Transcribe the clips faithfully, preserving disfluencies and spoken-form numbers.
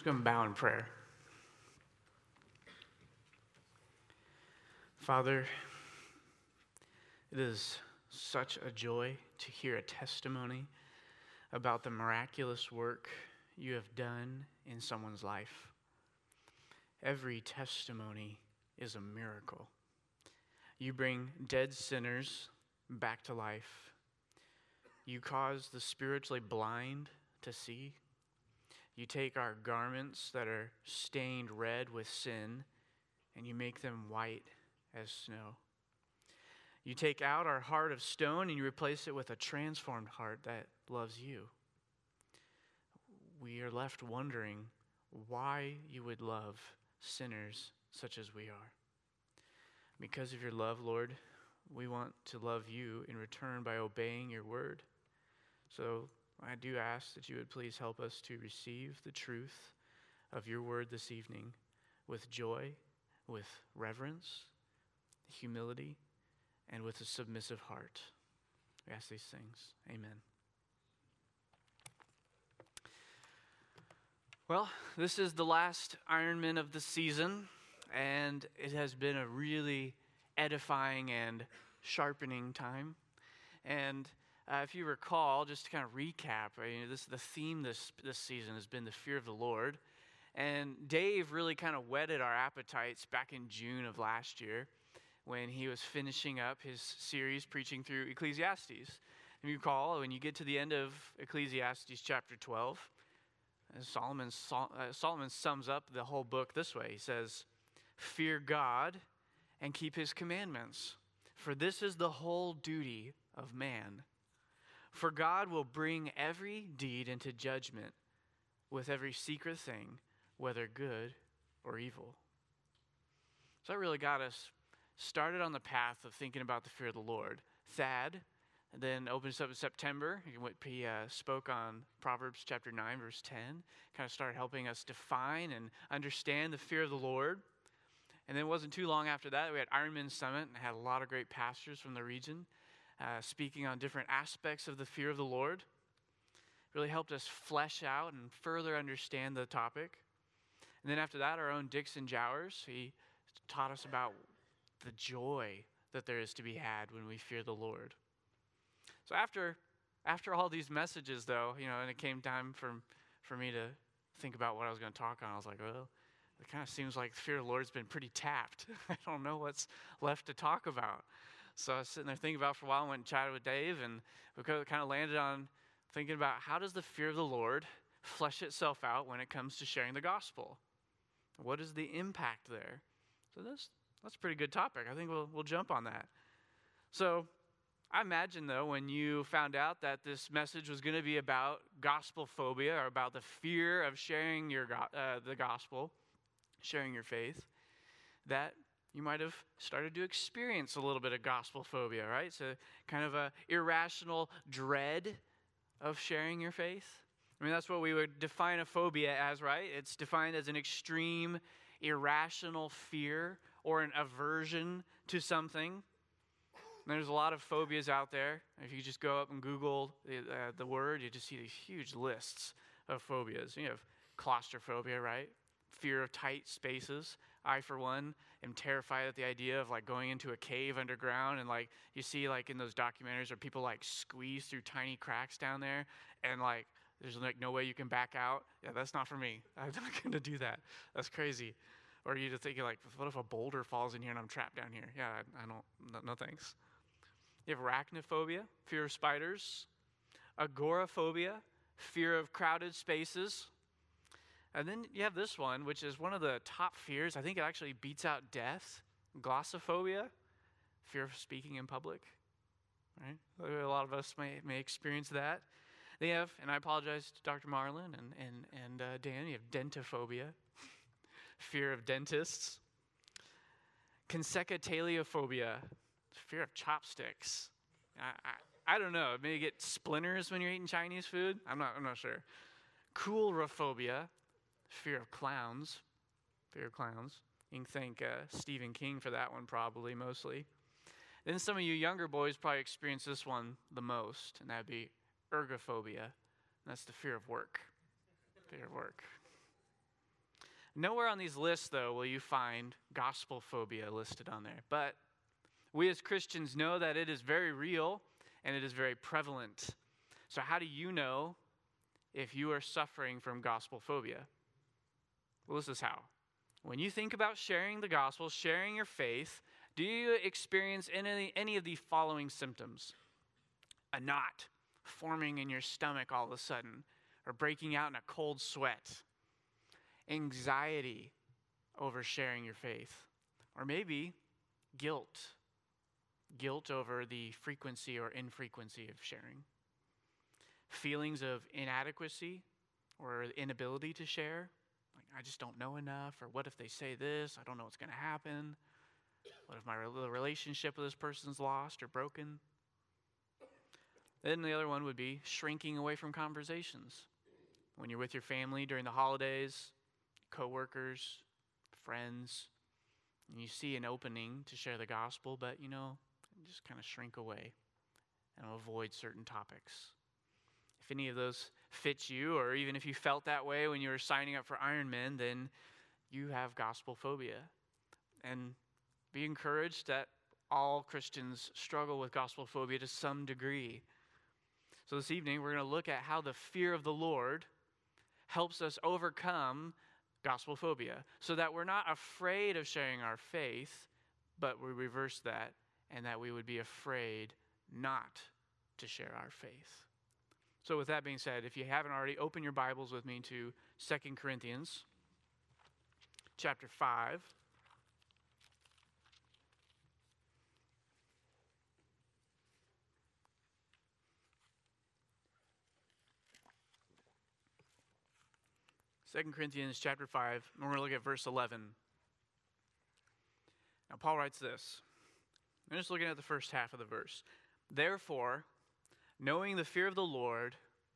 Let's go and bow in prayer. Father, it is such a joy to hear a testimony about the miraculous work you have done in someone's life. Every testimony is a miracle. You bring dead sinners back to life. You cause the spiritually blind to see. You take our garments that are stained red with sin and you make them white as snow. You take out our heart of stone and you replace it with a transformed heart that loves you. We are left wondering why you would love sinners such as we are. Because of your love, Lord, we want to love you in return by obeying your word. So I do ask that you would please help us to receive the truth of your word this evening with joy, with reverence, humility, and with a submissive heart. We ask these things. Amen. Well, this is the last Ironman of the season, and it has been a really edifying and sharpening time. And uh, if you recall, just to kind of recap, I mean, this the theme this this season has been the fear of the Lord. And Dave really kind of whetted our appetites back in June of last year when he was finishing up his series preaching through Ecclesiastes. If you recall, when you get to the end of Ecclesiastes chapter twelve, Solomon, uh, Solomon sums up the whole book this way. He says, "Fear God and keep his commandments, for this is the whole duty of man. For God will bring every deed into judgment with every secret thing, whether good or evil." So that really got us started on the path of thinking about the fear of the Lord. Thad then opened us up in September. He uh, spoke on Proverbs chapter nine, verse ten. Kind of started helping us define and understand the fear of the Lord. And then it wasn't too long after that, we had Ironman Summit and had a lot of great pastors from the region uh, speaking on different aspects of the fear of the Lord. It really helped us flesh out and further understand the topic. And then after that, our own Dixon Jowers, he taught us about the joy that there is to be had when we fear the Lord. So after after all these messages, though, you know, and it came time for, for me to think about what I was going to talk on, I was like, well, it kind of seems like the fear of the Lord's been pretty tapped. I don't know what's left to talk about. So I was sitting there thinking about it for a while and went and chatted with Dave, and we kind of landed on thinking about how does the fear of the Lord flesh itself out when it comes to sharing the gospel? What is the impact there? So that's that's a pretty good topic. I think we'll we'll jump on that. So I imagine, though, when you found out that this message was going to be about gospel phobia, or about the fear of sharing your go- uh, the gospel, sharing your faith, that you might have started to experience a little bit of gospel phobia, right? So kind of a irrational dread of sharing your faith. I mean, that's what we would define a phobia as, right? It's defined as an extreme, irrational fear or an aversion to something. And there's a lot of phobias out there. If you just go up and Google uh, the word, you just see these huge lists of phobias. You have claustrophobia, right? Fear of tight spaces. I, for one, am terrified at the idea of like going into a cave underground, and like you see like in those documentaries where people like squeeze through tiny cracks down there, and like there's like no way you can back out. Yeah, that's not for me. I'm not going to do that. That's crazy. Or you just think like, what if a boulder falls in here and I'm trapped down here? Yeah, I, I don't. No, no thanks. You have arachnophobia, fear of spiders. Agoraphobia, fear of crowded spaces. And then you have this one, which is one of the top fears. I think it actually beats out death. Glossophobia, fear of speaking in public. Right? A lot of us may, may experience that. They have, and I apologize to Doctor Marlin and, and, and uh, Dan, you have dentophobia, fear of dentists. Consecutaliophobia, fear of chopsticks. I, I, I don't know. Maybe you get splinters when you're eating Chinese food. I'm not. I'm not sure. Coulrophobia, fear of clowns. Fear of clowns. You can thank uh, Stephen King for that one, probably mostly. Then some of you younger boys probably experience this one the most, and that'd be ergophobia. And that's the fear of work. Fear of work. Nowhere on these lists, though, will you find gospel phobia listed on there. But we as Christians know that it is very real and it is very prevalent. So how do you know if you are suffering from gospel phobia? Well, this is how. When you think about sharing the gospel, sharing your faith, do you experience any, any of the following symptoms? A knot forming in your stomach all of a sudden, or breaking out in a cold sweat. Anxiety over sharing your faith. Or maybe guilt. Guilt over the frequency or infrequency of sharing. Feelings of inadequacy or inability to share. Like, I just don't know enough, or what if they say this? I don't know what's going to happen. What if my relationship with this person's lost or broken? Then the other one would be shrinking away from conversations. When you're with your family during the holidays, coworkers, friends, and you see an opening to share the gospel, but, you know, just kind of shrink away and avoid certain topics. If any of those fit you, or even if you felt that way when you were signing up for Ironman, then you have gospel phobia. And be encouraged that all Christians struggle with gospel phobia to some degree. So this evening, we're going to look at how the fear of the Lord helps us overcome gospel phobia, so that we're not afraid of sharing our faith, but we reverse that, and that we would be afraid not to share our faith. So with that being said, if you haven't already, open your Bibles with me to Second Corinthians chapter five. Second Corinthians chapter five, and we're going to look at verse eleven. Now, Paul writes this. I'm just looking at the first half of the verse. Therefore, knowing the fear of the Lord,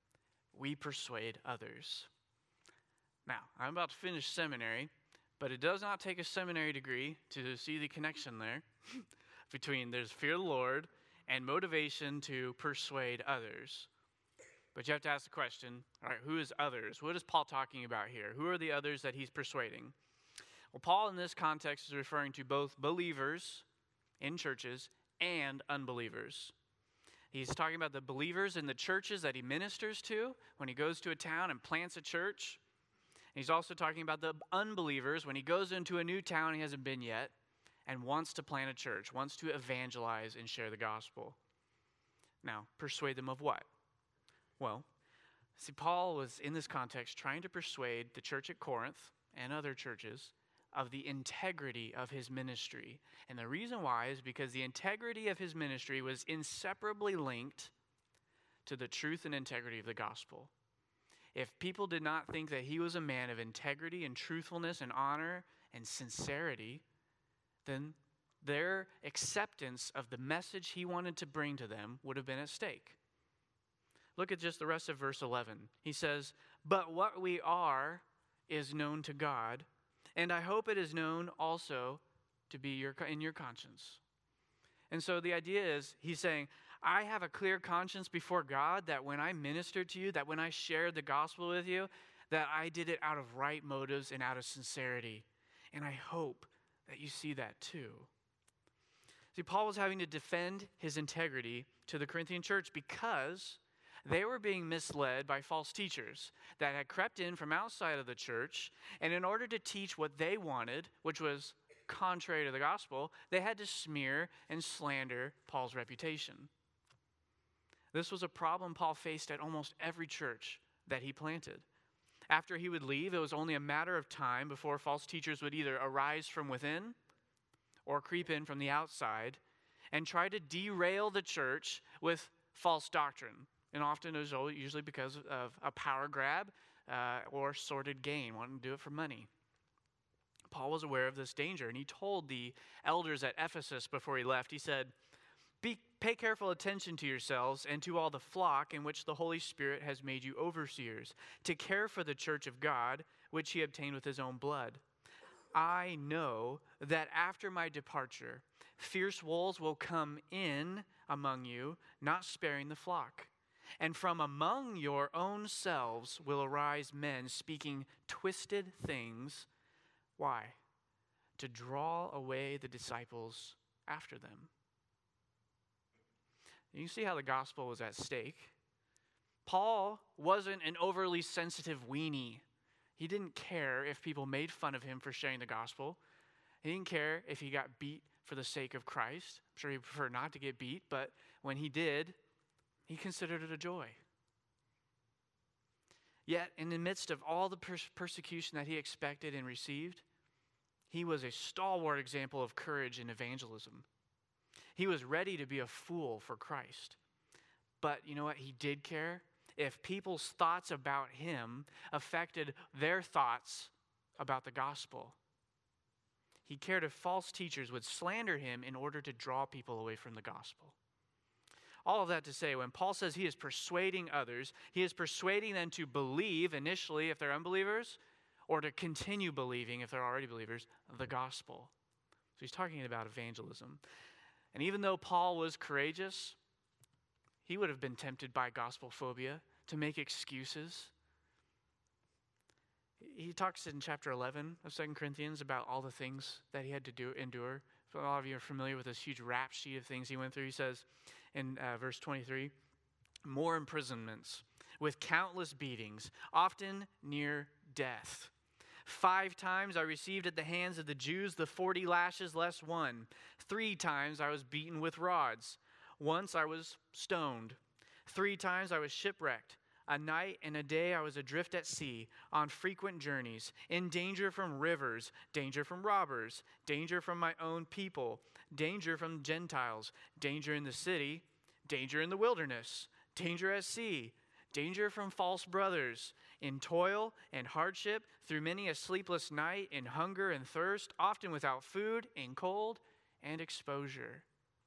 we persuade others. Now, I'm about to finish seminary, but it does not take a seminary degree to see the connection there between there's fear of the Lord and motivation to persuade others. But you have to ask the question, all right, who is others? What is Paul talking about here? Who are the others that he's persuading? Well, Paul in this context is referring to both believers in churches and unbelievers. He's talking about the believers in the churches that he ministers to when he goes to a town and plants a church. And he's also talking about the unbelievers when he goes into a new town he hasn't been yet and wants to plant a church, wants to evangelize and share the gospel. Now, persuade them of what? Well, see, Paul was in this context trying to persuade the church at Corinth and other churches of the integrity of his ministry. And the reason why is because the integrity of his ministry was inseparably linked to the truth and integrity of the gospel. If people did not think that he was a man of integrity and truthfulness and honor and sincerity, then their acceptance of the message he wanted to bring to them would have been at stake. Look at just the rest of verse eleven. He says, "But what we are is known to God, and I hope it is known also to be your in your conscience." And so the idea is, he's saying, I have a clear conscience before God that when I ministered to you, that when I shared the gospel with you, that I did it out of right motives and out of sincerity. And I hope that you see that too. See, Paul was having to defend his integrity to the Corinthian church because they were being misled by false teachers that had crept in from outside of the church, and in order to teach what they wanted, which was contrary to the gospel, they had to smear and slander Paul's reputation. This was a problem Paul faced at almost every church that he planted. After he would leave, it was only a matter of time before false teachers would either arise from within or creep in from the outside and try to derail the church with false doctrine. And often it was usually because of a power grab uh, or sordid gain, wanting to do it for money. Paul was aware of this danger, and he told the elders at Ephesus before he left, he said, Be, pay careful attention to yourselves and to all the flock in which the Holy Spirit has made you overseers, to care for the church of God, which he obtained with his own blood. I know that after my departure, fierce wolves will come in among you, not sparing the flock. And from among your own selves will arise men speaking twisted things Why? To draw away the disciples after them. You see how the gospel was at stake. Paul wasn't an overly sensitive weenie. He didn't care if people made fun of him for sharing the gospel. He didn't care if he got beat for the sake of Christ. I'm sure he preferred not to get beat, but when he did, he considered it a joy. Yet, in the midst of all the pers- persecution that he expected and received, he was a stalwart example of courage and evangelism. He was ready to be a fool for Christ. But you know what? He did care. If people's thoughts about him affected their thoughts about the gospel, he cared if false teachers would slander him in order to draw people away from the gospel. All of that to say, when Paul says he is persuading others, he is persuading them to believe initially if they're unbelievers, or to continue believing if they're already believers, the gospel. So he's talking about evangelism. And even though Paul was courageous, he would have been tempted by gospel phobia to make excuses. He talks in chapter eleven of Second Corinthians about all the things that he had to do endure. So a lot of you are familiar with this huge rap sheet of things he went through. He says in uh, verse twenty-three, more imprisonments with countless beatings, often near death. Five times I received at the hands of the Jews the forty lashes less one. Three times I was beaten with rods. Once I was stoned. Three times I was shipwrecked. A night and a day I was adrift at sea, on frequent journeys, in danger from rivers, danger from robbers, danger from my own people, danger from Gentiles, danger in the city, danger in the wilderness, danger at sea, danger from false brothers, in toil and hardship, through many a sleepless night, in hunger and thirst, often without food, in cold and exposure.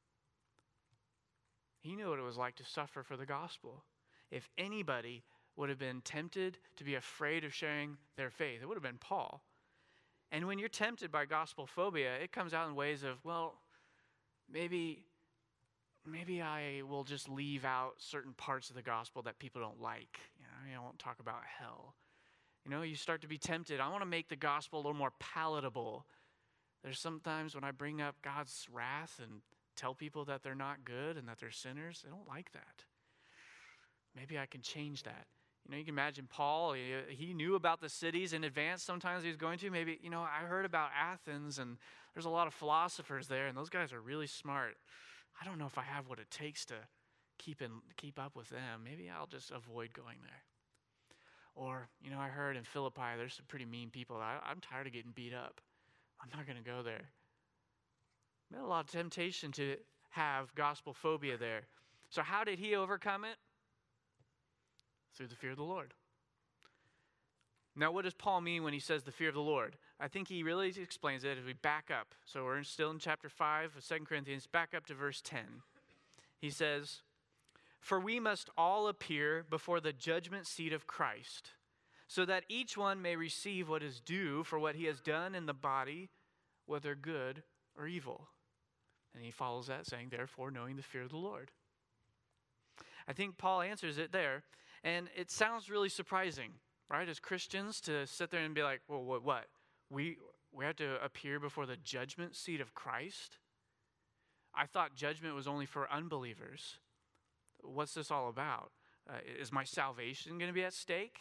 He knew what it was like to suffer for the gospel. If anybody would have been tempted to be afraid of sharing their faith, it would have been Paul. And when you're tempted by gospel phobia, it comes out in ways of, well, maybe, maybe I will just leave out certain parts of the gospel that people don't like. You know, I won't talk about hell. You know, you start to be tempted. I want to make the gospel a little more palatable. There's sometimes when I bring up God's wrath and tell people that they're not good and that they're sinners, they don't like that. Maybe I can change that. You know, you can imagine Paul, he, he knew about the cities in advance sometimes he was going to. Maybe, you know, I heard about Athens and there's a lot of philosophers there and those guys are really smart. I don't know if I have what it takes to keep in, keep up with them. Maybe I'll just avoid going there. Or, you know, I heard in Philippi there's some pretty mean people. I, I'm tired of getting beat up. I'm not going to go there. There's a lot of temptation to have gospel phobia there. So how did he overcome it? Through the fear of the Lord. Now, what does Paul mean when he says the fear of the Lord? I think he really explains it as we back up. So we're still in chapter five of Second Corinthians, back up to verse ten. He says, "For we must all appear before the judgment seat of Christ, so that each one may receive what is due for what he has done in the body, whether good or evil." And he follows that saying, "Therefore, knowing the fear of the Lord." I think Paul answers it there. And it sounds really surprising, right, as Christians to sit there and be like, well, what? what? We, we have to appear before the judgment seat of Christ? I thought judgment was only for unbelievers. What's this all about? Uh, is my salvation going to be at stake?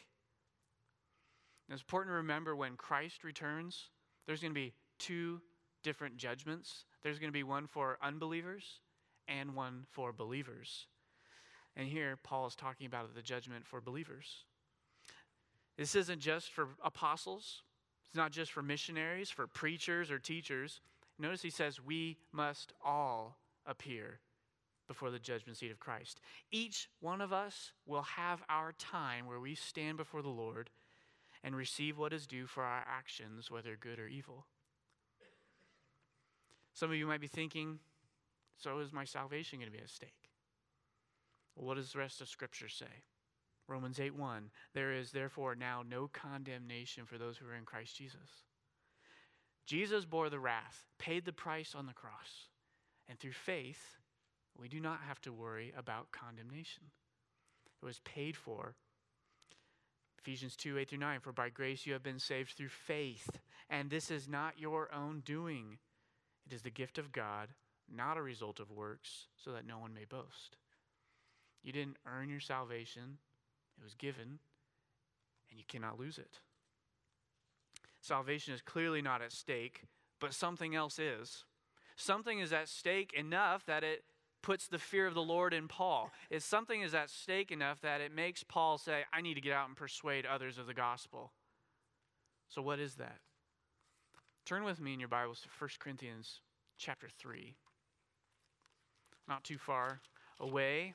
And it's important to remember when Christ returns, there's going to be two different judgments. There's going to be one for unbelievers and one for believers. And here, Paul is talking about the judgment for believers. This isn't just for apostles. It's not just for missionaries, for preachers or teachers. Notice he says, we must all appear before the judgment seat of Christ. Each one of us will have our time where we stand before the Lord and receive what is due for our actions, whether good or evil. Some of you might be thinking, so is my salvation going to be at stake? Well, what does the rest of Scripture say? Romans eight one, there is therefore now no condemnation for those who are in Christ Jesus. Jesus bore the wrath, paid the price on the cross, and through faith, we do not have to worry about condemnation. It was paid for. Ephesians two, eight through nine, for by grace you have been saved through faith, and this is not your own doing. It is the gift of God, not a result of works, so that no one may boast. You didn't earn your salvation. It was given, and you cannot lose it. Salvation is clearly not at stake, but something else is. Something is at stake enough that it puts the fear of the Lord in Paul. It's something is at stake enough that it makes Paul say, I need to get out and persuade others of the gospel. So what is that? Turn with me in your Bibles to First Corinthians chapter three. Not too far away.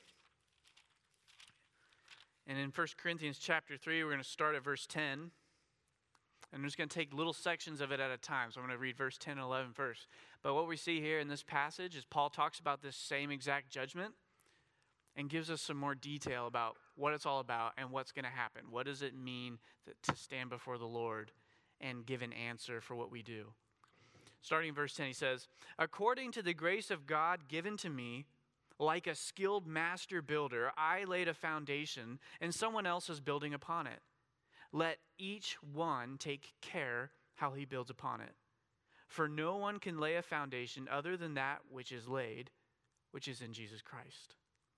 And in First Corinthians chapter three, we're going to start at verse ten. And I'm just going to take little sections of it at a time. So I'm going to read verse ten and eleven first. But what we see here in this passage is Paul talks about this same exact judgment and gives us some more detail about what it's all about and what's going to happen. What does it mean to stand before the Lord and give an answer for what we do? Starting in verse ten, he says, according to the grace of God given to me, like a skilled master builder, I laid a foundation and someone else is building upon it. Let each one take care how he builds upon it. For no one can lay a foundation other than that which is laid, which is in Jesus Christ.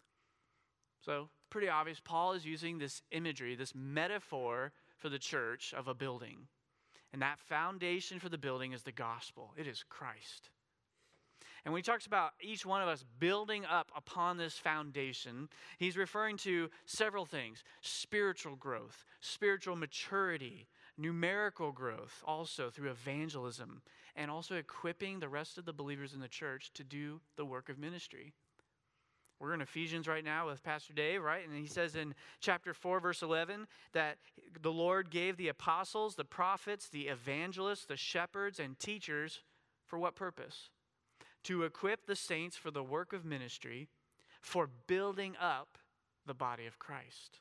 So, pretty obvious, Paul is using this imagery, this metaphor for the church of a building. And that foundation for the building is the gospel. It is Christ. And when he talks about each one of us building up upon this foundation, he's referring to several things: spiritual growth, spiritual maturity, numerical growth, also through evangelism, and also equipping the rest of the believers in the church to do the work of ministry. We're in Ephesians right now with Pastor Dave, right? And he says in chapter four, verse eleven, that the Lord gave the apostles, the prophets, the evangelists, the shepherds, and teachers for what purpose? To equip the saints for the work of ministry, for building up the body of Christ.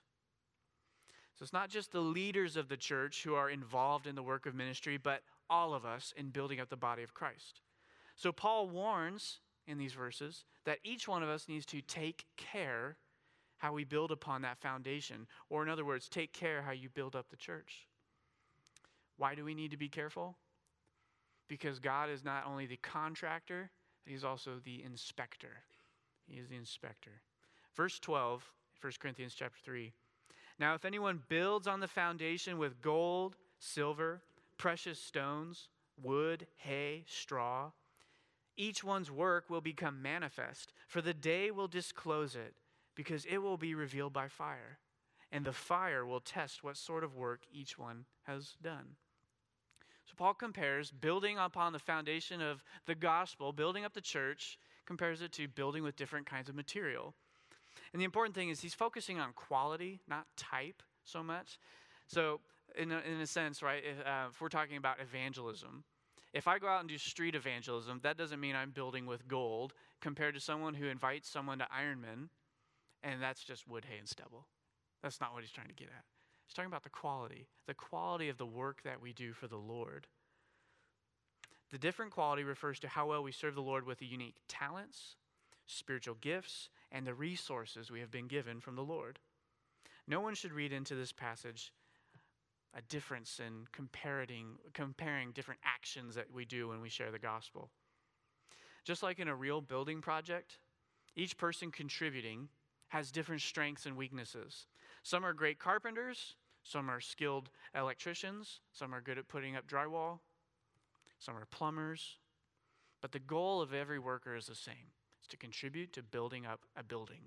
So it's not just the leaders of the church who are involved in the work of ministry, but all of us in building up the body of Christ. So Paul warns in these verses that each one of us needs to take care how we build upon that foundation. Or in other words, take care how you build up the church. Why do we need to be careful? Because God is not only the contractor, He's also the inspector. He is the inspector. Verse twelve, First Corinthians chapter three. Now if anyone builds on the foundation with gold, silver, precious stones, wood, hay, straw, each one's work will become manifest, for the day will disclose it, because it will be revealed by fire, and the fire will test what sort of work each one has done. So Paul compares building upon the foundation of the gospel, building up the church, compares it to building with different kinds of material. And the important thing is he's focusing on quality, not type so much. So in a, in a sense, right, if, uh, if we're talking about evangelism, if I go out and do street evangelism, that doesn't mean I'm building with gold compared to someone who invites someone to Ironman, and that's just wood, hay, and stubble. That's not what he's trying to get at. He's talking about the quality, the quality of the work that we do for the Lord. The different quality refers to how well we serve the Lord with the unique talents, spiritual gifts, and the resources we have been given from the Lord. No one should read into this passage a difference in comparing, comparing different actions that we do when we share the gospel. Just like in a real building project, each person contributing has different strengths and weaknesses. Some are great carpenters, some are skilled electricians, some are good at putting up drywall, some are plumbers. But the goal of every worker is the same. It's to contribute to building up a building.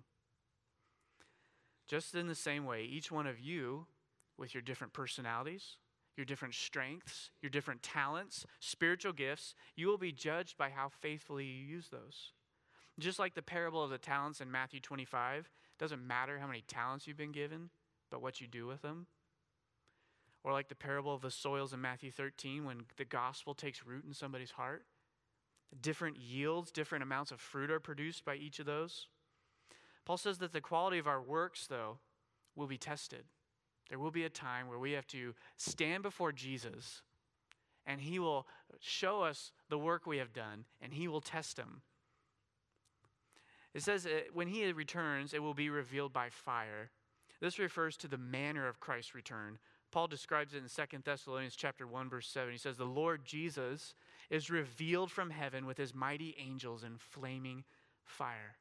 Just in the same way, each one of you, with your different personalities, your different strengths, your different talents, spiritual gifts, you will be judged by how faithfully you use those. Just like the parable of the talents in Matthew twenty-five, it doesn't matter how many talents you've been given, but what you do with them. Or like the parable of the soils in Matthew thirteen, when the gospel takes root in somebody's heart. Different yields, different amounts of fruit are produced by each of those. Paul says that the quality of our works, though, will be tested. There will be a time where we have to stand before Jesus, and he will show us the work we have done, and he will test them. It says uh, when he returns, it will be revealed by fire. This refers to the manner of Christ's return, Paul describes it in Second Thessalonians chapter one, verse seven. He says, the Lord Jesus is revealed from heaven with his mighty angels in flaming fire.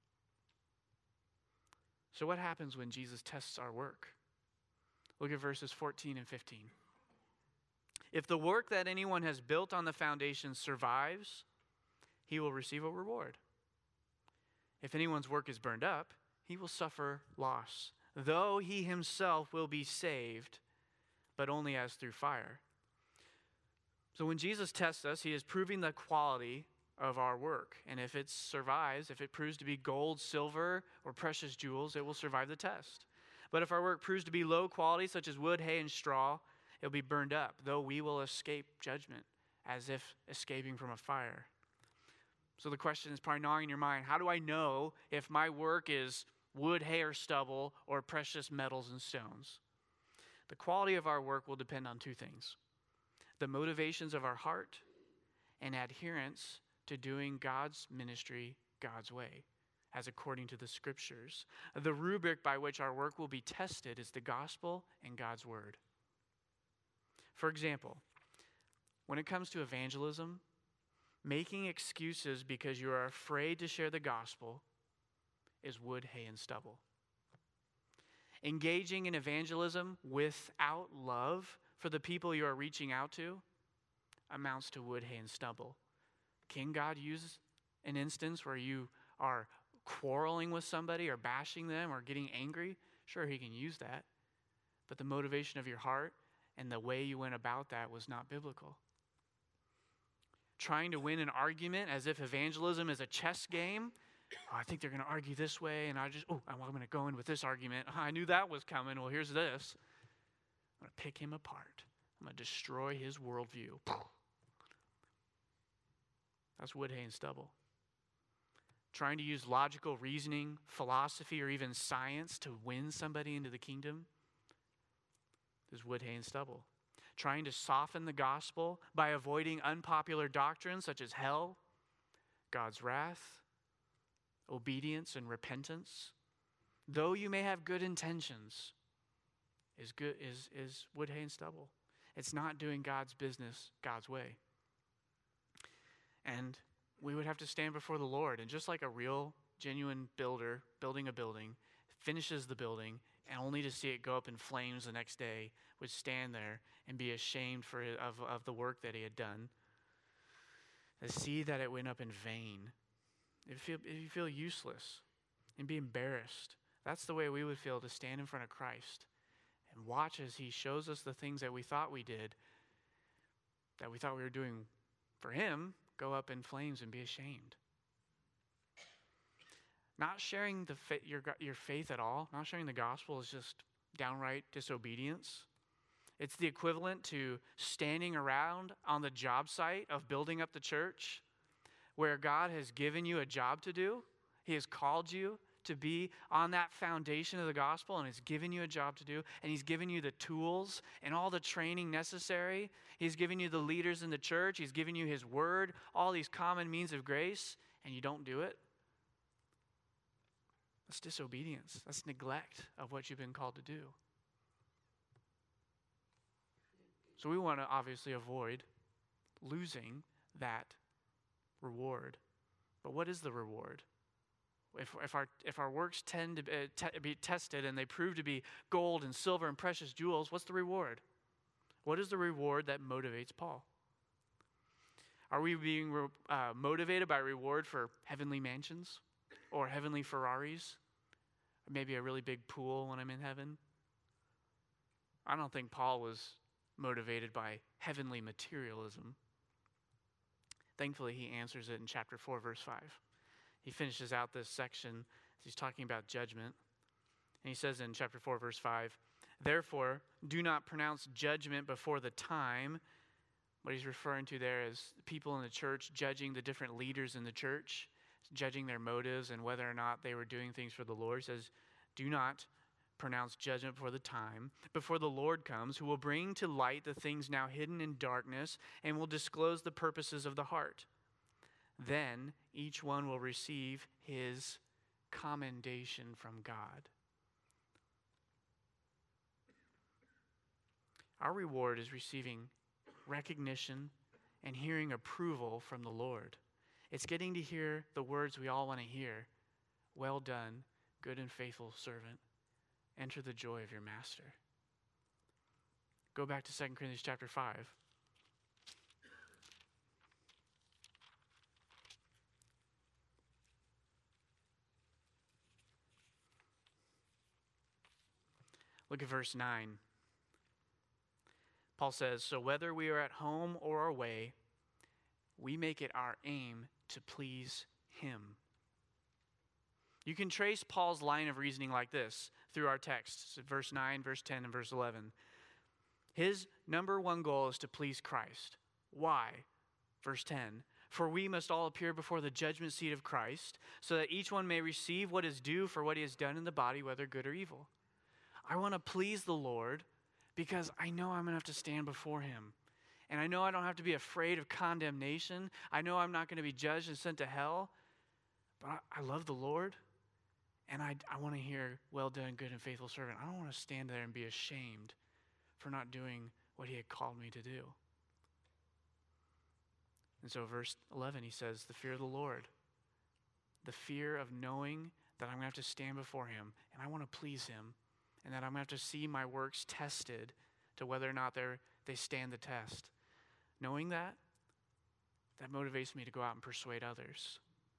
So what happens when Jesus tests our work? Look at verses fourteen and fifteen. If the work that anyone has built on the foundation survives, he will receive a reward. If anyone's work is burned up, he will suffer loss, though he himself will be saved, but only as through fire. So when Jesus tests us, he is proving the quality of our work. And if it survives, if it proves to be gold, silver, or precious jewels, it will survive the test. But if our work proves to be low quality, such as wood, hay, and straw, it will be burned up, though we will escape judgment, as if escaping from a fire. So the question is probably gnawing in your mind, how do I know if my work is wood, hay, or stubble, or precious metals and stones? The quality of our work will depend on two things: the motivations of our heart and adherence to doing God's ministry God's way, as according to the Scriptures. The rubric by which our work will be tested is the gospel and God's word. For example, when it comes to evangelism, making excuses because you are afraid to share the gospel is wood, hay, and stubble. Engaging in evangelism without love for the people you are reaching out to amounts to wood, hay, and stubble. Can God use an instance where you are quarreling with somebody or bashing them or getting angry? Sure, he can use that. But the motivation of your heart and the way you went about that was not biblical. Trying to win an argument as if evangelism is a chess game. Oh, I think they're going to argue this way, and I just, oh, I'm going to go in with this argument. Oh, I knew that was coming. Well, here's this. I'm going to pick him apart. I'm going to destroy his worldview. That's wood, hay, and stubble. Trying to use logical reasoning, philosophy, or even science to win somebody into the kingdom is wood, hay, and stubble. Trying to soften the gospel by avoiding unpopular doctrines such as hell, God's wrath, obedience, and repentance, though you may have good intentions, is good is is wood, hay, and stubble. It's not doing God's business God's way. And we would have to stand before the Lord, and just like a real, genuine builder building a building, finishes the building, and only to see it go up in flames the next day, would stand there and be ashamed for it, of, of the work that he had done. To see that it went up in vain. If you feel, if you feel useless and be embarrassed, that's the way we would feel to stand in front of Christ and watch as he shows us the things that we thought we did, that we thought we were doing for him, go up in flames and be ashamed. Not sharing the fa- your, your faith at all, not sharing the gospel is just downright disobedience. It's the equivalent to standing around on the job site of building up the church where God has given you a job to do. He has called you to be on that foundation of the gospel, and he's given you a job to do, and he's given you the tools and all the training necessary. He's given you the leaders in the church. He's given you his word, all these common means of grace, and you don't do it. That's disobedience. That's neglect of what you've been called to do. So we want to obviously avoid losing that reward. But what is the reward? If, if our if our works tend to be, uh, te- be tested and they prove to be gold and silver and precious jewels, what's the reward? What is the reward that motivates Paul? Are we being re- uh, motivated by reward for heavenly mansions or heavenly Ferraris? Or maybe a really big pool when I'm in heaven? I don't think Paul was motivated by heavenly materialism. Thankfully, he answers it in chapter four, verse five. He finishes out this section as he's talking about judgment. And he says in chapter four, verse five, "Therefore, do not pronounce judgment before the time." What he's referring to there is people in the church judging the different leaders in the church, judging their motives and whether or not they were doing things for the Lord. He says, do not pronounce judgment before the time, before the Lord comes, who will bring to light the things now hidden in darkness and will disclose the purposes of the heart. Then each one will receive his commendation from God. Our reward is receiving recognition and hearing approval from the Lord. It's getting to hear the words we all want to hear. Well done, good and faithful servant. Enter the joy of your master. Go back to Second Corinthians chapter five. Look at verse nine. Paul says, so whether we are at home or away, we make it our aim to please him. You can trace Paul's line of reasoning like this through our texts, verse nine, verse ten, and verse eleven. His number one goal is to please Christ. Why? Verse ten, for we must all appear before the judgment seat of Christ, so that each one may receive what is due for what he has done in the body, whether good or evil. I want to please the Lord because I know I'm going to have to stand before him. And I know I don't have to be afraid of condemnation. I know I'm not going to be judged and sent to hell. But I, I love the Lord. And I, I want to hear, well done, good and faithful servant. I don't want to stand there and be ashamed for not doing what he had called me to do. And so verse eleven, he says, the fear of the Lord. The fear of knowing that I'm going to have to stand before him and I want to please him. And that I'm going to have to see my works tested to whether or not they're, they stand the test. Knowing that, that motivates me to go out and persuade others.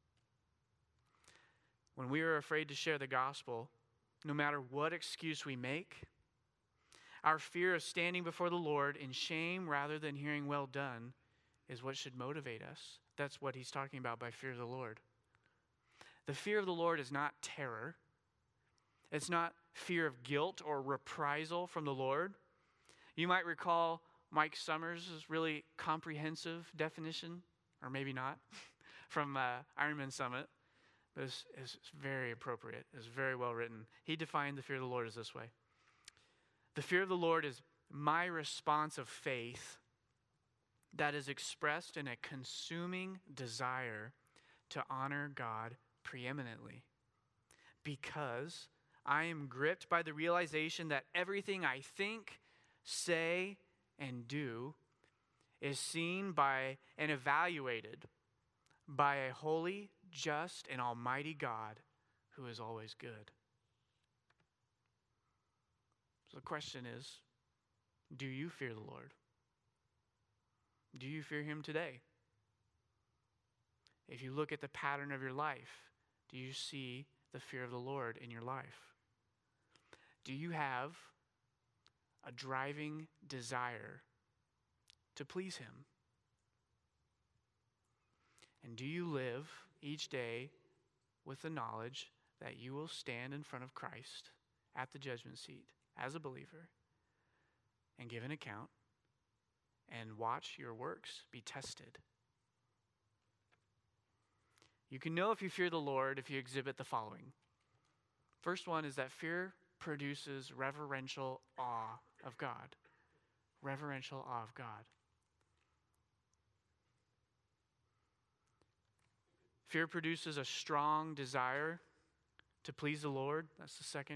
When we are afraid to share the gospel, no matter what excuse we make, our fear of standing before the Lord in shame rather than hearing well done is what should motivate us. That's what he's talking about by fear of the Lord. The fear of the Lord is not terror. It's not fear of guilt or reprisal from the Lord. You might recall Mike Summers' really comprehensive definition, or maybe not, from uh, Ironman Summit. But it's, it's very appropriate. It's very well written. He defined the fear of the Lord as this way. The fear of the Lord is my response of faith that is expressed in a consuming desire to honor God preeminently. Because I am gripped by the realization that everything I think, say, and do is seen by and evaluated by a holy, just, and almighty God who is always good. So the question is, do you fear the Lord? Do you fear him today? If you look at the pattern of your life, do you see the fear of the Lord in your life? Do you have a driving desire to please him? And do you live each day with the knowledge that you will stand in front of Christ at the judgment seat as a believer and give an account and watch your works be tested? You can know if you fear the Lord if you exhibit the following. First one is that fear produces reverential awe of God. Reverential awe of God. Fear produces a strong desire to please the Lord. That's the second.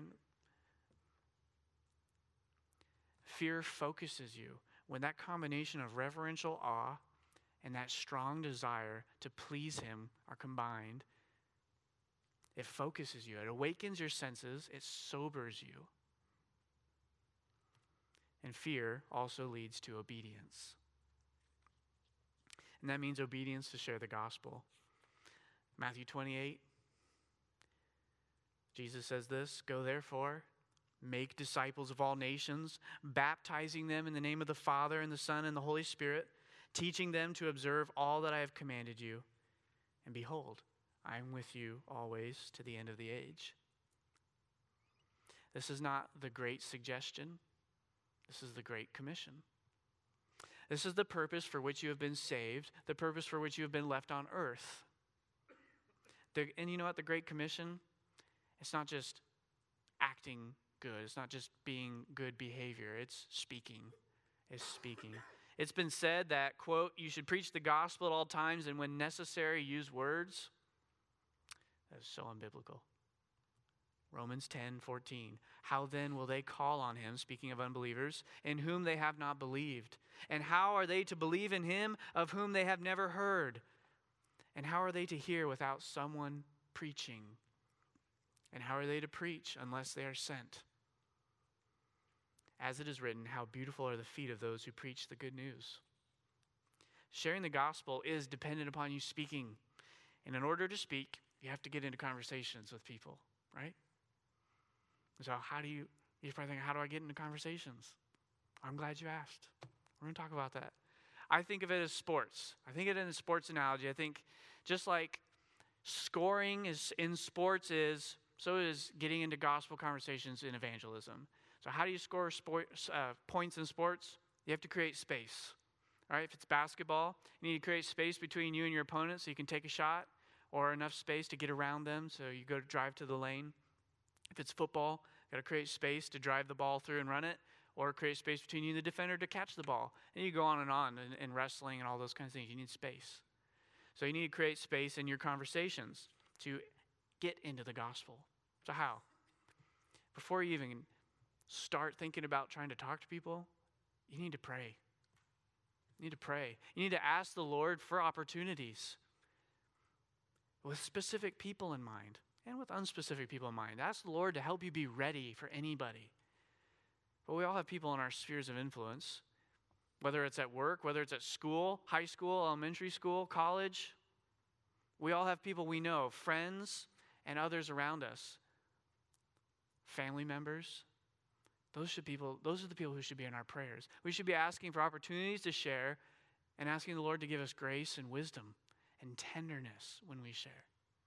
Fear focuses you. When that combination of reverential awe and that strong desire to please him are combined, it focuses you. It awakens your senses. It sobers you. And fear also leads to obedience. And that means obedience to share the gospel. Matthew twenty-eight, Jesus says this, go therefore, make disciples of all nations, baptizing them in the name of the Father and the Son and the Holy Spirit, teaching them to observe all that I have commanded you. And behold, I am with you always to the end of the age. This is not the great suggestion. This is the great commission. This is the purpose for which you have been saved, the purpose for which you have been left on earth. The, and you know what? The Great Commission, it's not just acting good. It's not just being good behavior. It's speaking. It's speaking. It's been said that, quote, you should preach the gospel at all times and when necessary use words. That is so unbiblical. Romans ten fourteen. How then will they call on him, speaking of unbelievers, in whom they have not believed? And how are they to believe in him of whom they have never heard? And how are they to hear without someone preaching? And how are they to preach unless they are sent? As it is written, how beautiful are the feet of those who preach the good news. Sharing the gospel is dependent upon you speaking. And in order to speak, you have to get into conversations with people, right? So how do you, you're probably thinking, how do I get into conversations? I'm glad you asked. We're going to talk about that. I think of it as sports. I think of it in a sports analogy. I think just like scoring is in sports is, so is getting into gospel conversations in evangelism. So how do you score sport, uh, points in sports? You have to create space. All right, if it's basketball, you need to create space between you and your opponent so you can take a shot, or enough space to get around them so you go to drive to the lane. If it's football, you got to create space to drive the ball through and run it, or create space between you and the defender to catch the ball. And you go on and on in, in wrestling and all those kinds of things. You need space. So you need to create space in your conversations to get into the gospel. So how? Before you even start thinking about trying to talk to people, you need to pray. You need to pray. You need to ask the Lord for opportunities with specific people in mind and with unspecific people in mind. Ask the Lord to help you be ready for anybody. But we all have people in our spheres of influence, whether it's at work, whether it's at school, high school, elementary school, college. We all have people we know, friends and others around us, family members. Those should people, those are the people who should be in our prayers. We should be asking for opportunities to share and asking the Lord to give us grace and wisdom and tenderness when we share.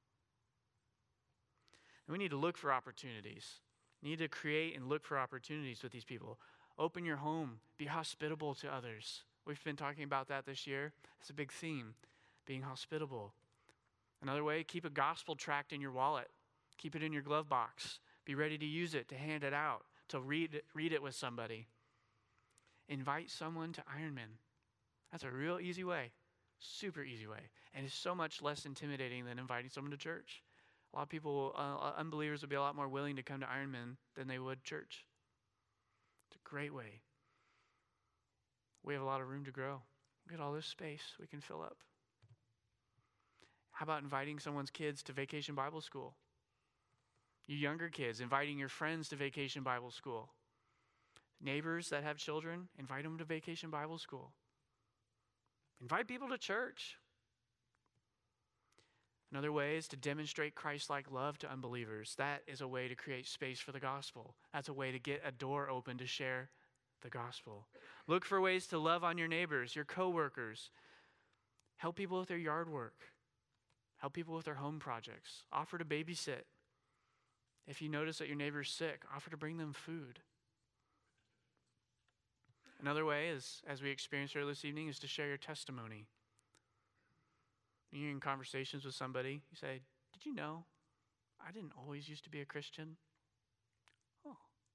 And we need to look for opportunities. We need to create and look for opportunities with these people. Open your home. Be hospitable to others. We've been talking about that this year. It's a big theme, being hospitable. Another way, keep a gospel tract in your wallet. Keep it in your glove box. Be ready to use it, to hand it out, to read it, read it with somebody. Invite someone to Ironman. That's a real easy way. Super easy way. And it's so much less intimidating than inviting someone to church. A lot of people, uh, unbelievers would be a lot more willing to come to Ironman than they would church. It's a great way. We have a lot of room to grow. We got all this space we can fill up. How about inviting someone's kids to Vacation Bible School? You younger kids, inviting your friends to Vacation Bible School. Neighbors that have children, invite them to Vacation Bible School. Invite people to church. Another way is to demonstrate Christ-like love to unbelievers. That is a way to create space for the gospel. That's a way to get a door open to share the gospel. Look for ways to love on your neighbors, your coworkers. Help people with their yard work. Help people with their home projects. Offer to babysit. If you notice that your neighbor's sick, offer to bring them food. Another way is, as we experienced earlier this evening, is to share your testimony. When you're in conversations with somebody, you say, did you know I didn't always used to be a Christian? Oh.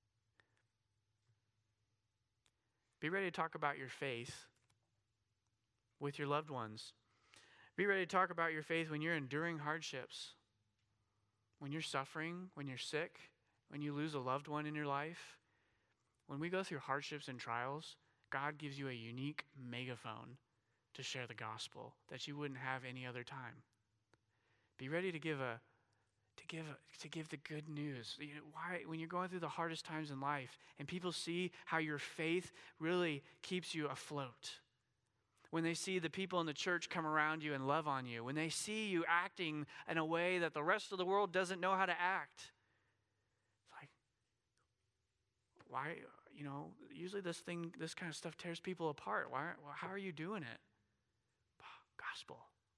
Be ready to talk about your faith with your loved ones. Be ready to talk about your faith when you're enduring hardships, when you're suffering, when you're sick, when you lose a loved one in your life. When we go through hardships and trials, God gives you a unique megaphone to share the gospel that you wouldn't have any other time. Be ready to give a to give a, to give the good news. You know, why when you're going through the hardest times in life and people see how your faith really keeps you afloat. When they see the people in the church come around you and love on you, when they see you acting in a way that the rest of the world doesn't know how to act. It's like, why, you know, usually this thing, this kind of stuff tears people apart. Why? Well, how are you doing it? Gospel.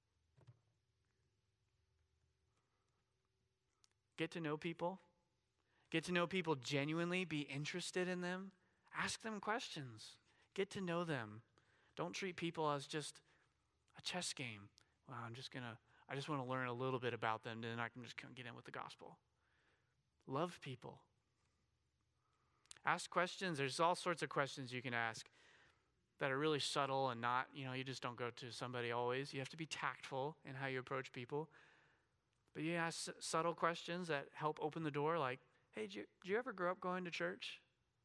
Get to know people. Get to know people genuinely. Be interested in them. Ask them questions. Get to know them. Don't treat people as just a chess game. Well, I'm just going to, I just want to learn a little bit about them, then I can just get in with the gospel. Love people. Ask questions. There's all sorts of questions you can ask that are really subtle and not, you know, you just don't go to somebody always. You have to be tactful in how you approach people. But you ask subtle questions that help open the door, like, hey, did you, did you ever grow up going to church?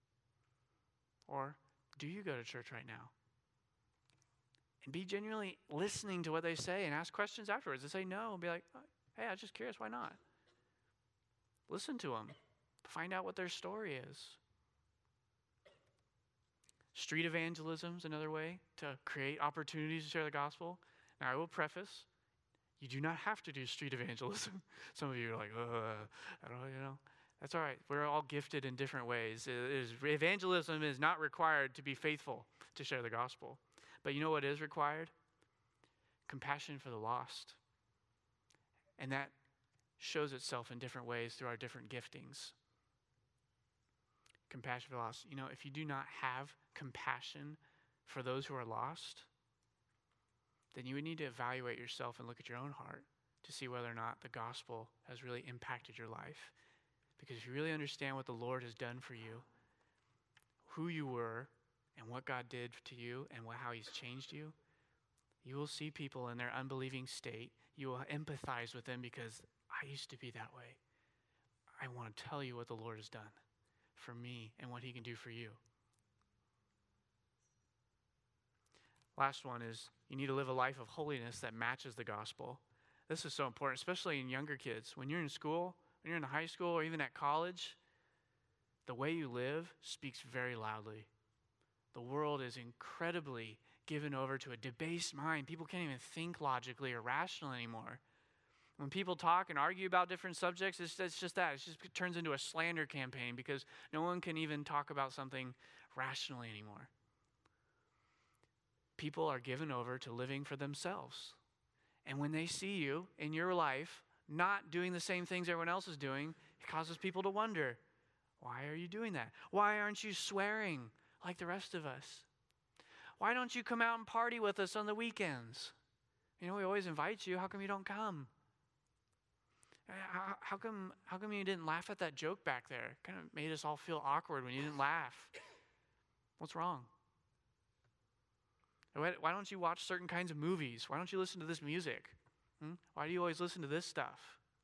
Or do you go to church right now? And be genuinely listening to what they say and ask questions afterwards. They say no and be like, hey, I was just curious, why not? Listen to them. Find out what their story is. Street evangelism is another way to create opportunities to share the gospel. Now, I will preface, you do not have to do street evangelism. Some of you are like, uh, I don't know, you know. That's all right. We're all gifted in different ways. It is, evangelism is not required to be faithful to share the gospel. But you know what is required? Compassion for the lost. And that shows itself in different ways through our different giftings. Compassion for the lost. You know, if you do not have compassion for those who are lost, then you would need to evaluate yourself and look at your own heart to see whether or not the gospel has really impacted your life. Because if you really understand what the Lord has done for you, who you were, and what God did to you, and what, how he's changed you, you will see people in their unbelieving state. You will empathize with them because I used to be that way. I want to tell you what the Lord has done for me and what he can do for you. Last one is you need to live a life of holiness that matches the gospel. This is so important, especially in younger kids. When you're in school, when you're in high school, or even at college, the way you live speaks very loudly. The world is incredibly given over to a debased mind. People can't even think logically or rationally anymore. When people talk and argue about different subjects, it's, it's just that. It's just, it turns into a slander campaign because no one can even talk about something rationally anymore. People are given over to living for themselves. And when they see you in your life not doing the same things everyone else is doing, it causes people to wonder, why are you doing that? Why aren't you swearing like the rest of us? Why don't you come out and party with us on the weekends? You know, we always invite you. How come you don't come? How, how come how come you didn't laugh at that joke back there? Kind of made us all feel awkward when you didn't laugh. What's wrong? Why, why don't you watch certain kinds of movies? Why don't you listen to this music? Hmm? Why do you always listen to this stuff?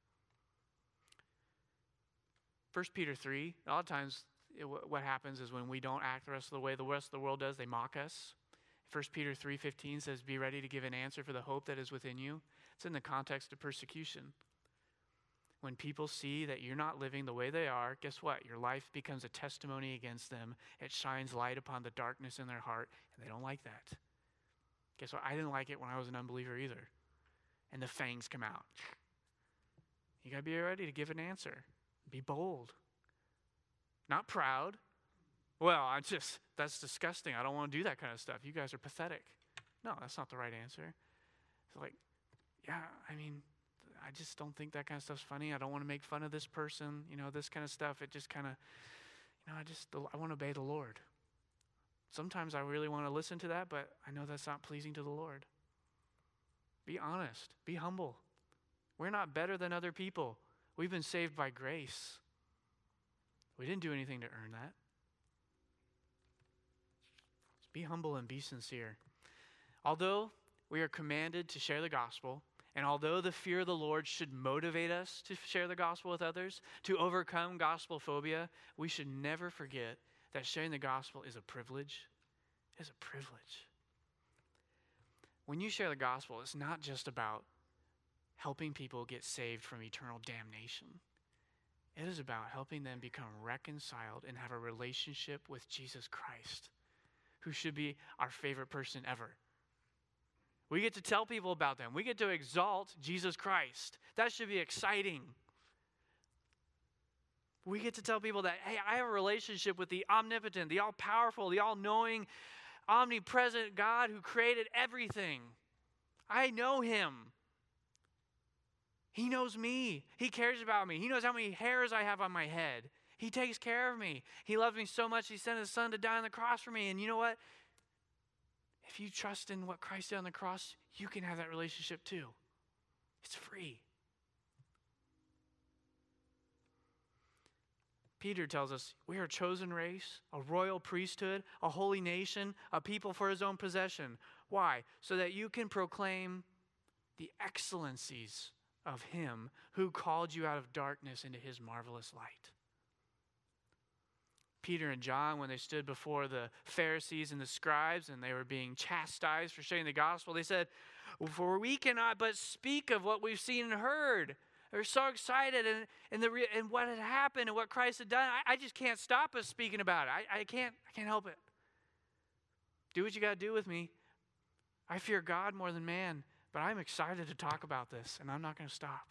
First Peter three, a lot of times it, what happens is when we don't act the rest of the way the rest of the world does, they mock us. First Peter three fifteen says, be ready to give an answer for the hope that is within you. It's in the context of persecution. When people see that you're not living the way they are, guess what? Your life becomes a testimony against them. It shines light upon the darkness in their heart, and they don't like that. Guess what? I didn't like it when I was an unbeliever either. And the fangs come out. You got to be ready to give an answer. Be bold. Not proud. Well, I just, that's disgusting. I don't want to do that kind of stuff. You guys are pathetic. No, that's not the right answer. It's like, yeah, I mean, I just don't think that kind of stuff's funny. I don't want to make fun of this person. You know, this kind of stuff, it just kind of, you know, I just, I want to obey the Lord. Sometimes I really want to listen to that, but I know that's not pleasing to the Lord. Be honest. Be humble. We're not better than other people. We've been saved by grace. We didn't do anything to earn that. Just be humble and be sincere. Although we are commanded to share the gospel, and although the fear of the Lord should motivate us to share the gospel with others, to overcome gospel phobia, we should never forget that sharing the gospel is a privilege. It is a privilege. When you share the gospel, it's not just about helping people get saved from eternal damnation. It is about helping them become reconciled and have a relationship with Jesus Christ, who should be our favorite person ever. We get to tell people about them. We get to exalt Jesus Christ. That should be exciting. We get to tell people that, hey, I have a relationship with the omnipotent, the all-powerful, the all-knowing, omnipresent God who created everything. I know him. He knows me. He cares about me. He knows how many hairs I have on my head. He takes care of me. He loves me so much, he sent his son to die on the cross for me. And you know what? If you trust in what Christ did on the cross, you can have that relationship too. It's free. Peter tells us we are a chosen race, a royal priesthood, a holy nation, a people for his own possession. Why? So that you can proclaim the excellencies of him who called you out of darkness into his marvelous light. Peter and John, when they stood before the Pharisees and the scribes and they were being chastised for sharing the gospel, they said, "For we cannot but speak of what we've seen and heard." They were so excited and, and, the, and what had happened and what Christ had done. I, I just can't stop us speaking about it. I, I, can't, I can't help it. Do what you got to do with me. I fear God more than man, but I'm excited to talk about this, and I'm not going to stop.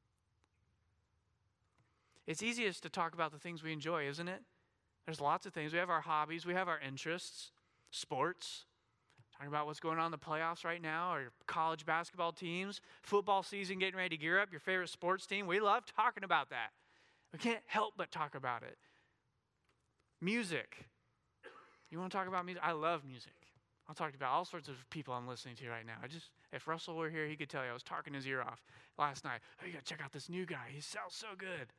It's easiest to talk about the things we enjoy, isn't it? There's lots of things. We have our hobbies. We have our interests. Sports. Talking about what's going on in the playoffs right now, or college basketball teams, football season getting ready to gear up, your favorite sports team. We love talking about that. We can't help but talk about it. Music. You want to talk about music? I love music. I'll talk about all sorts of people I'm listening to right now. I just, if Russell were here, he could tell you I was talking his ear off last night. Oh, you got to check out this new guy. He sounds so good.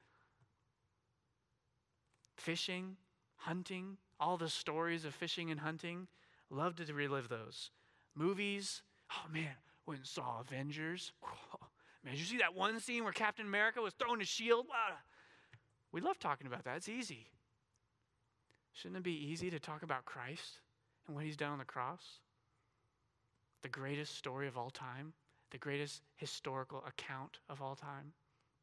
Fishing, hunting, all the stories of fishing and hunting. Love to relive those. Movies. Oh, man, went and saw Avengers. Oh, man, did you see that one scene where Captain America was throwing his shield? Wow. We love talking about that. It's easy. Shouldn't it be easy to talk about Christ and what he's done on the cross? The greatest story of all time. The greatest historical account of all time.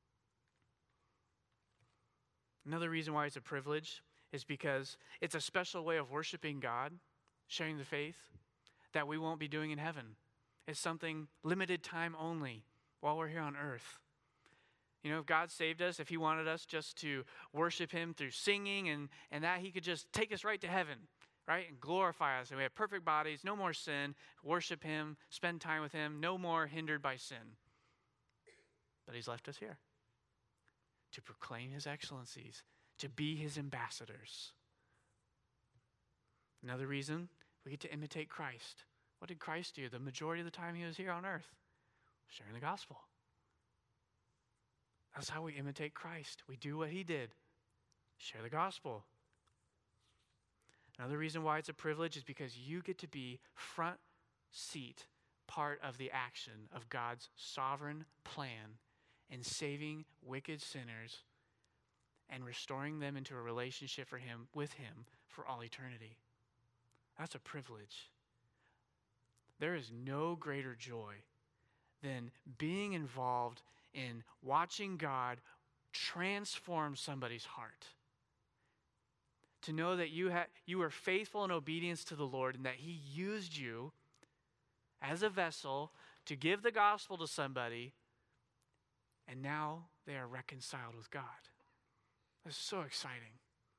Another reason why it's a privilege is because it's a special way of worshiping God, sharing the faith, that we won't be doing in heaven. It's something limited time only while we're here on earth. You know, if God saved us, if he wanted us just to worship him through singing and, and that, he could just take us right to heaven, right? And glorify us. And we have perfect bodies, no more sin, worship him, spend time with him, no more hindered by sin. But he's left us here to proclaim his excellencies, to be his ambassadors. Another reason, we get to imitate Christ. What did Christ do the majority of the time he was here on earth? Sharing the gospel. That's how we imitate Christ. We do what he did. Share the gospel. Another reason why it's a privilege is because you get to be front seat part of the action of God's sovereign plan in saving wicked sinners and restoring them into a relationship for him, with him for all eternity. That's a privilege. There is no greater joy than being involved in watching God transform somebody's heart. To know that you ha- you were faithful in obedience to the Lord and that he used you as a vessel to give the gospel to somebody, and now they are reconciled with God. That's so exciting.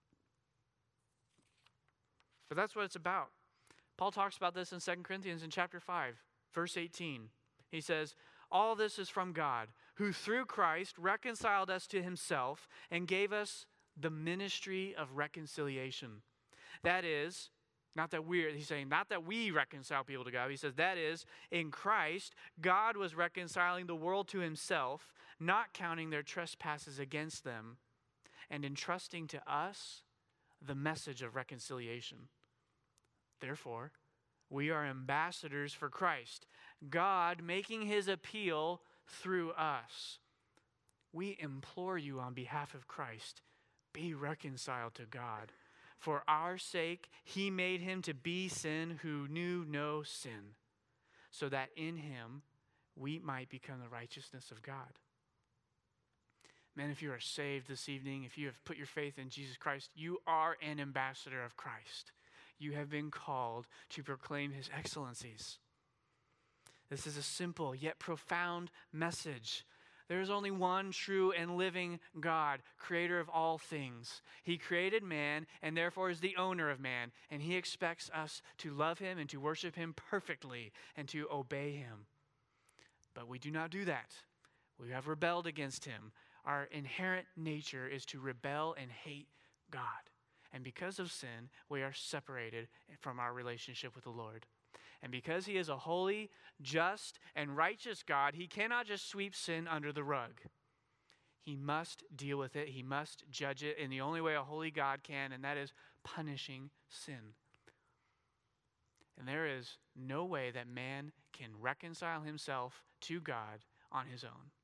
But that's what it's about. Paul talks about this in Second Corinthians in chapter five, verse eighteen. He says, "All this is from God, who through Christ reconciled us to himself and gave us the ministry of reconciliation." That is, not that we're, he's saying, not that we reconcile people to God. He says, that is, in Christ, God was reconciling the world to himself, not counting their trespasses against them, and entrusting to us the message of reconciliation. Therefore, we are ambassadors for Christ, God making his appeal through us. We implore you on behalf of Christ, be reconciled to God. For our sake, he made him to be sin who knew no sin, so that in him we might become the righteousness of God. Man, if you are saved this evening, if you have put your faith in Jesus Christ, you are an ambassador of Christ. You have been called to proclaim his excellencies. This is a simple yet profound message. There is only one true and living God, creator of all things. He created man and therefore is the owner of man. And he expects us to love him and to worship him perfectly and to obey him. But we do not do that. We have rebelled against him. Our inherent nature is to rebel and hate God. And because of sin, we are separated from our relationship with the Lord. And because he is a holy, just, and righteous God, he cannot just sweep sin under the rug. He must deal with it. He must judge it in the only way a holy God can, and that is punishing sin. And there is no way that man can reconcile himself to God on his own.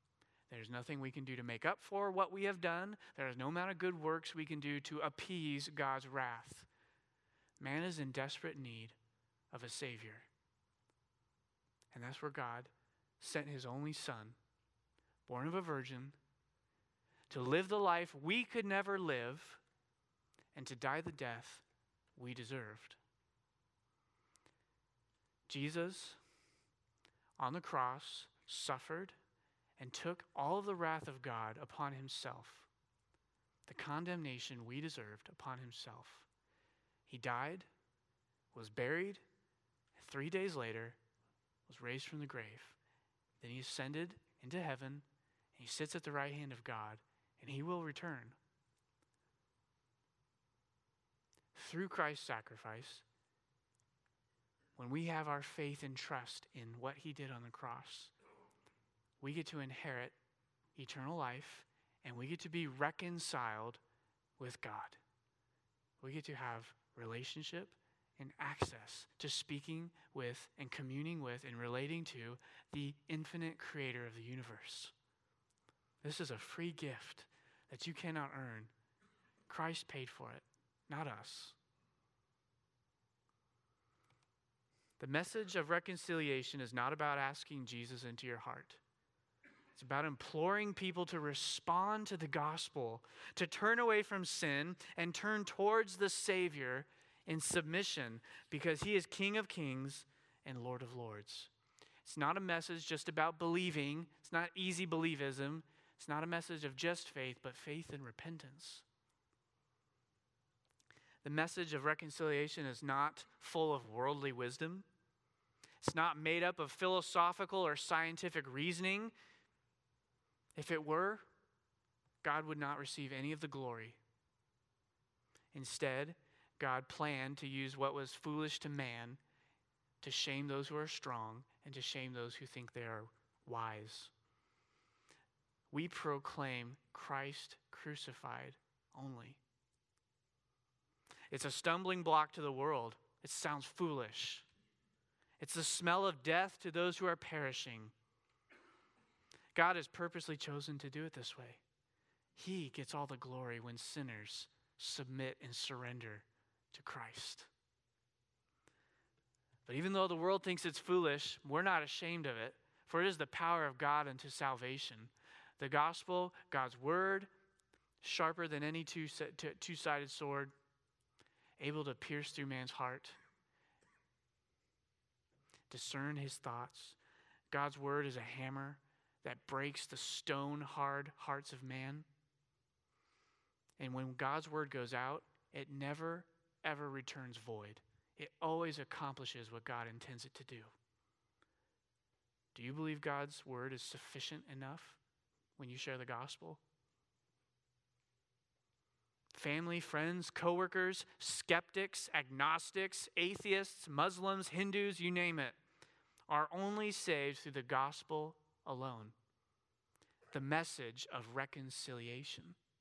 There's nothing we can do to make up for what we have done. There is no amount of good works we can do to appease God's wrath. Man is in desperate need of a Savior. And that's where God sent his only Son, born of a virgin, to live the life we could never live and to die the death we deserved. Jesus, on the cross, suffered and took all of the wrath of God upon himself, the condemnation we deserved upon himself. He died, was buried, and three days later was raised from the grave. Then he ascended into heaven, and he sits at the right hand of God, and he will return. Through Christ's sacrifice, when we have our faith and trust in what he did on the cross, we get to inherit eternal life, and we get to be reconciled with God. We get to have relationship and access to speaking with and communing with and relating to the infinite creator of the universe. This is a free gift that you cannot earn. Christ paid for it, not us. The message of reconciliation is not about asking Jesus into your heart. It's about imploring people to respond to the gospel, to turn away from sin and turn towards the Savior in submission, because he is King of Kings and Lord of Lords. It's not a message just about believing. It's not easy believism. It's not a message of just faith, but faith and repentance. The message of reconciliation is not full of worldly wisdom. It's not made up of philosophical or scientific reasoning. If it were, God would not receive any of the glory. Instead, God planned to use what was foolish to man to shame those who are strong and to shame those who think they are wise. We proclaim Christ crucified only. It's a stumbling block to the world. It sounds foolish. It's the smell of death to those who are perishing. God has purposely chosen to do it this way. He gets all the glory when sinners submit and surrender to Christ. But even though the world thinks it's foolish, we're not ashamed of it, for it is the power of God unto salvation. The gospel, God's word, sharper than any two, two-sided sword, able to pierce through man's heart, discern his thoughts. God's word is a hammer that breaks the stone-hard hearts of man. And when God's word goes out, it never, ever returns void. It always accomplishes what God intends it to do. Do you believe God's word is sufficient enough when you share the gospel? Family, friends, coworkers, skeptics, agnostics, atheists, Muslims, Hindus, you name it, are only saved through the gospel alone. The message of reconciliation.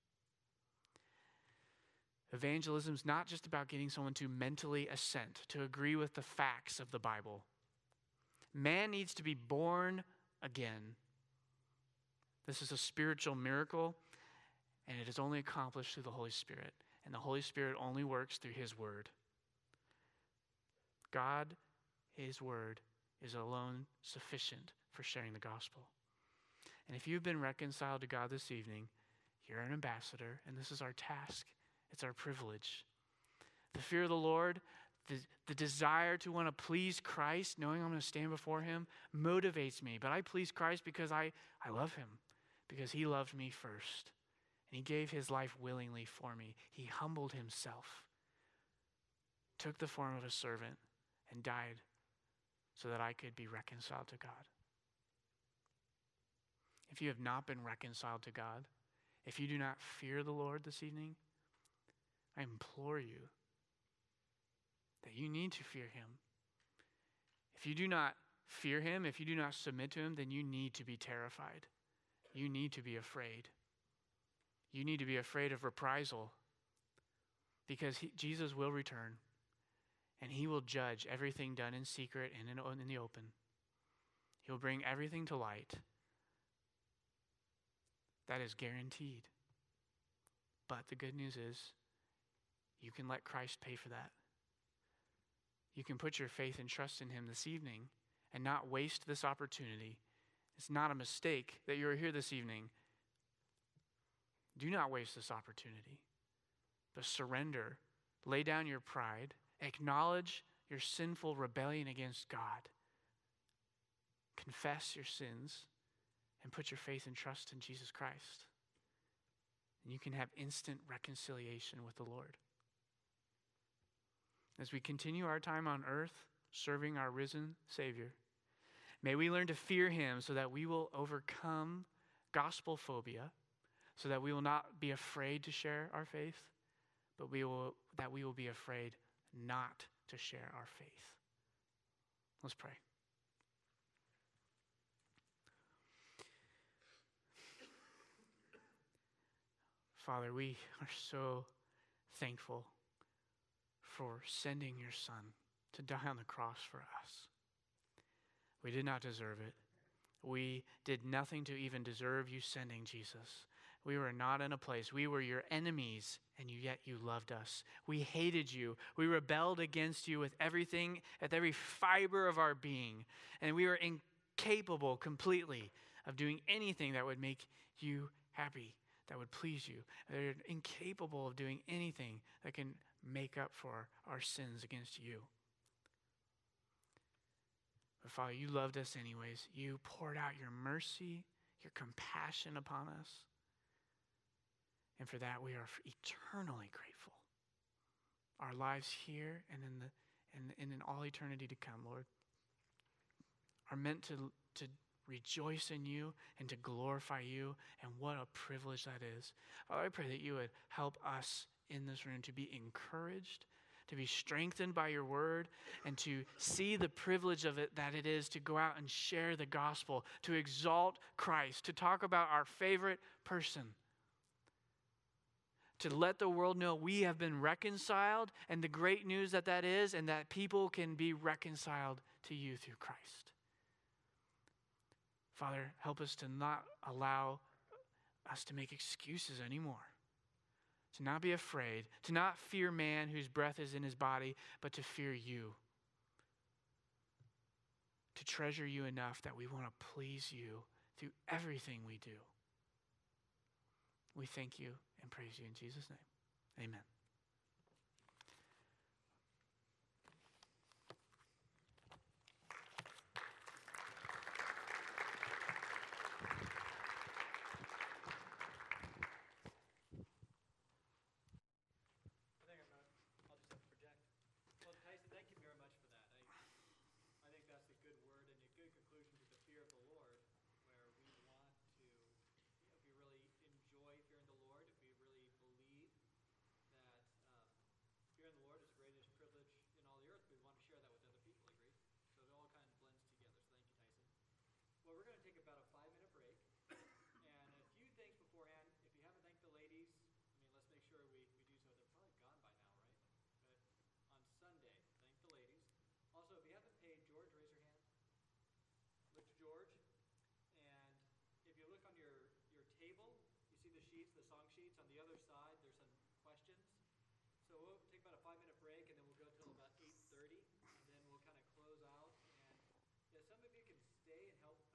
Evangelism is not just about getting someone to mentally assent, to agree with the facts of the Bible. Man needs to be born again. This is a spiritual miracle, and it is only accomplished through the Holy Spirit. And the Holy Spirit only works through his word. God, his word, is alone sufficient for sharing the gospel. And if you've been reconciled to God this evening, you're an ambassador, and this is our task. It's our privilege. The fear of the Lord, the, the desire to want to please Christ, knowing I'm going to stand before him, motivates me. But I please Christ because I, I love him, because he loved me first. And he gave his life willingly for me. He humbled himself, took the form of a servant, and died so that I could be reconciled to God. If you have not been reconciled to God, if you do not fear the Lord this evening, I implore you that you need to fear him. If you do not fear him, if you do not submit to him, then you need to be terrified. You need to be afraid. You need to be afraid of reprisal, because he, Jesus will return, and he will judge everything done in secret and in, in the open. He'll bring everything to light. That is guaranteed. But the good news is you can let Christ pay for that. You can put your faith and trust in him this evening and not waste this opportunity. It's not a mistake that you're here this evening. Do not waste this opportunity, but surrender. Lay down your pride. Acknowledge your sinful rebellion against God. Confess your sins and put your faith and trust in Jesus Christ. And you can have instant reconciliation with the Lord. As we continue our time on earth, serving our risen Savior, may we learn to fear him so that we will overcome gospel phobia, so that we will not be afraid to share our faith, but we will that we will be afraid not to share our faith. Let's pray. Father, we are so thankful for sending your Son to die on the cross for us. We did not deserve it. We did nothing to even deserve you sending Jesus. We were not in a place. We were your enemies, and you, yet you loved us. We hated you. We rebelled against you with everything, with every fiber of our being. And we were incapable completely of doing anything that would make you happy, that would please you. They're incapable of doing anything that can make up for our sins against you. But Father, you loved us anyways. You poured out your mercy, your compassion upon us. And for that, we are eternally grateful. Our lives here and in the and, and in all eternity to come, Lord, are meant to, to rejoice in you and to glorify you. And what a privilege that is. Father, I pray that you would help us in this room to be encouraged, to be strengthened by your word, and to see the privilege of it that it is to go out and share the gospel, to exalt Christ, to talk about our favorite person, to let the world know we have been reconciled and the great news that that is, and that people can be reconciled to you through Christ. Father, help us to not allow us to make excuses anymore, to not be afraid, to not fear man whose breath is in his body, but to fear you, to treasure you enough that we want to please you through everything we do. We thank you and praise you in Jesus' name. Amen. eight thirty, and then we'll kind of close out. And yeah, some of you can stay and help